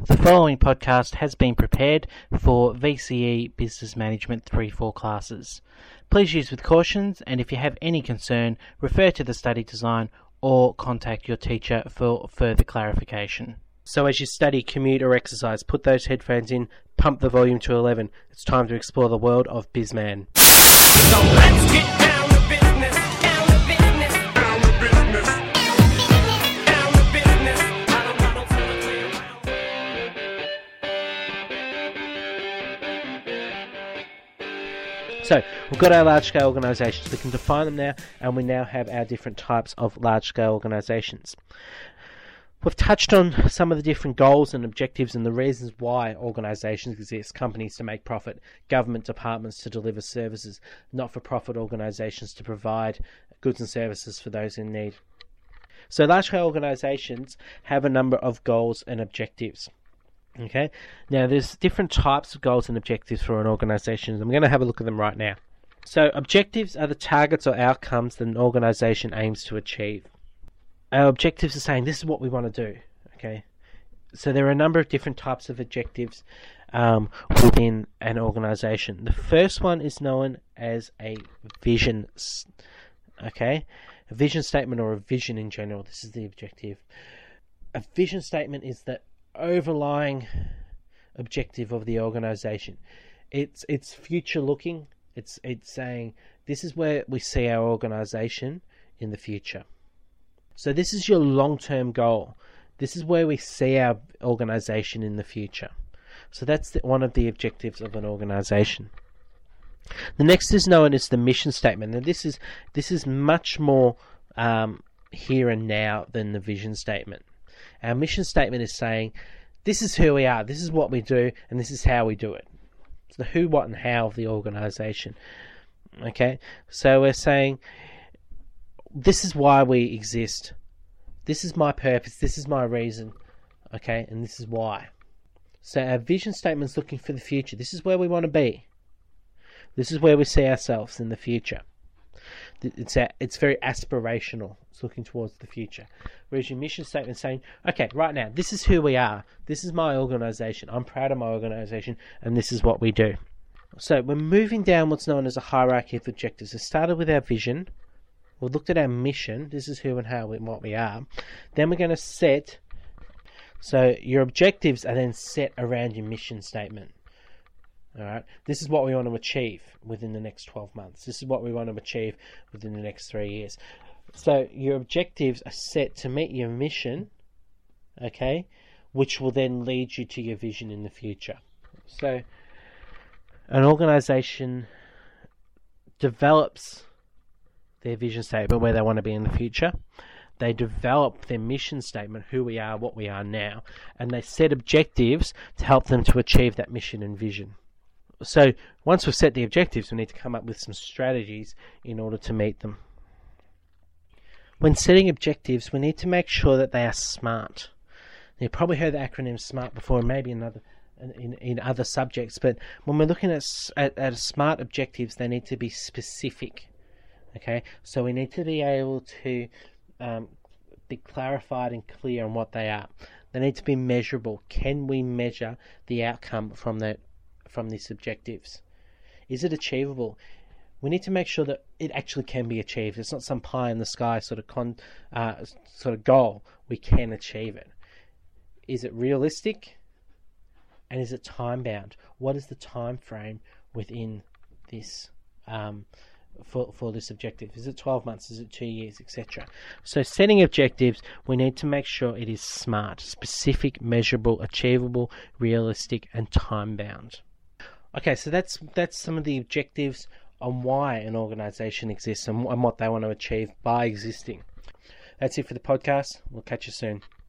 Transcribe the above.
The following podcast has been prepared for VCE Business Management 3-4 classes. Please use with cautions, and if you have any concern, refer to the study design or contact your teacher for further clarification. So as you study, commute or exercise, put those headphones in, pump the volume to 11. It's time to explore the world of BizMan. So let's get down to business, down to business, down to business, down to business. I don't want no time to play around. So we've got our large-scale organisations. We can define them now, and we now have our different types of large-scale organisations. We've touched on some of the different goals and objectives and the reasons why organisations exist: companies to make profit, government departments to deliver services, not-for-profit organisations to provide goods and services for those in need. So large-scale organisations have a number of goals and objectives. Okay, now there's different types of goals and objectives for an organisation. I'm going to have a look at them right now. So objectives are the targets or outcomes that an organisation aims to achieve. Our objectives are saying this is what we want to do. Okay, so there are a number of different types of objectives within an organisation. The first one is known as a vision. Okay, a vision statement or a vision in general. This is the objective. A vision statement is the overlying objective of the organisation. It's future looking. It's saying this is where we see our organisation in the future. So this is your long-term goal. This is where we see our organisation in the future. So that's one of the objectives of an organisation. The next is known as the mission statement. Now this is much more here and now than the vision statement. Our mission statement is saying this is who we are, this is what we do, and this is how we do it. It's the who, what, and how of the organisation. Okay, so we're saying this is why we exist. This is my purpose. This is my reason. Okay, and this is why. So our vision statement is looking for the future. This is where we want to be. This is where we see ourselves in the future. It's very aspirational. It's looking towards the future. Whereas your mission statement is saying, okay, right now, this is who we are. This is my organisation. I'm proud of my organisation, and this is what we do. So we're moving down what's known as a hierarchy of objectives. It started with our vision. We've looked at our mission. This is who and how and what we are. Then we're going to set. So your objectives are then set around your mission statement. All right. This is what we want to achieve within the next 12 months. This is what we want to achieve within the next 3 years. So your objectives are set to meet your mission, okay, which will then lead you to your vision in the future. So an organisation develops their vision statement, where they want to be in the future. They develop their mission statement, who we are, what we are now, and they set objectives to help them to achieve that mission and vision. So once we've set the objectives, we need to come up with some strategies in order to meet them. When setting objectives, we need to make sure that they are SMART. You've probably heard the acronym SMART before, maybe in other subjects, but when we're looking at SMART objectives, they need to be specific. Okay, so we need to be able to be clarified and clear on what they are. They need to be measurable. Can we measure the outcome from these objectives? Is it achievable? We need to make sure that it actually can be achieved. It's not some pie in the sky sort of goal. We can achieve it. Is it realistic? And is it time bound? What is the time frame within this? For this objective? Is it 12 months? Is it 2 years, etc.? So setting objectives, we need to make sure it is SMART, specific, measurable, achievable, realistic, and time-bound. Okay, so that's some of the objectives on why an organisation exists and what they want to achieve by existing. That's it for the podcast. We'll catch you soon.